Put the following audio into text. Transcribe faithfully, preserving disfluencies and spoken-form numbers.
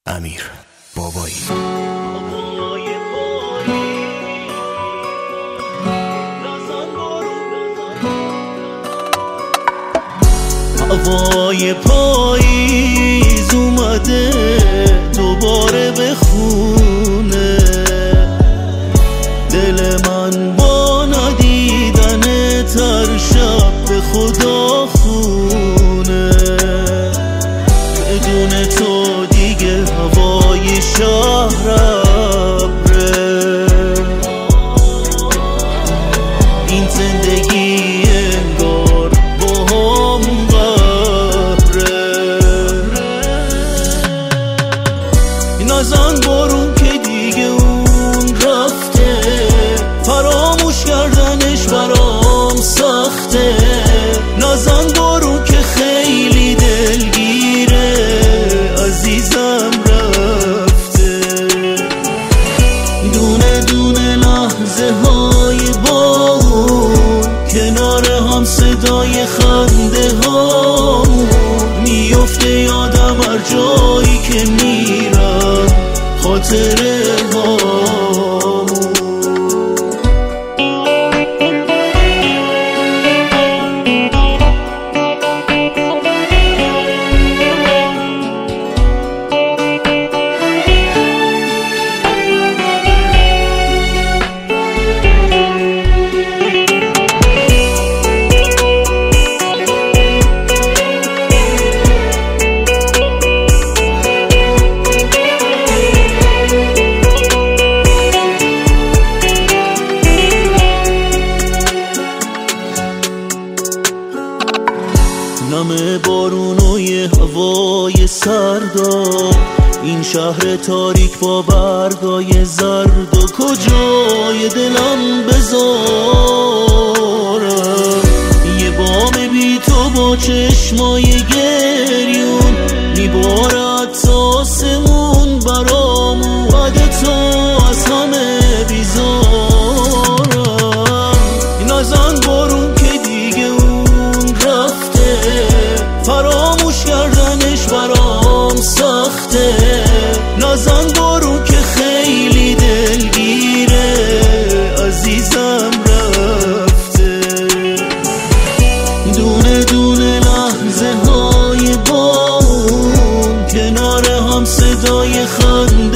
امیر بابایی. هوای پاییز اومده دوباره به خونه، دل من با ندیدن تر شب به خدا خونه. بدون تو دیگه هوای شهر ابره، این زندگی انگار با هم قهره. این ازان بارون که دیگه اون رفته، فراموش کردنش برام سخته. نازان بارون که خیلی دلگیره، عزیزم رفته. دونه دونه لحظه های با اون، کنار هم صدای خنده هامون میفته یادم هر جایی که میرم خاطره هامون. نم بارون و یه هوای سردا، این شهر تاریک با برگای زرد و کجای دلم بذارم. یه بام بی تو با چشمای گریون میبارد تا آسمون برام، اومده تو از همه بیزارم. این ازان بارون که دیگه اون رفته، فراموش کردنش برام سخته. نازان بارون که خیلی دلگیره، عزیزم رفته. دونه دونه لحظه های با اون، کنار هم صدای خنده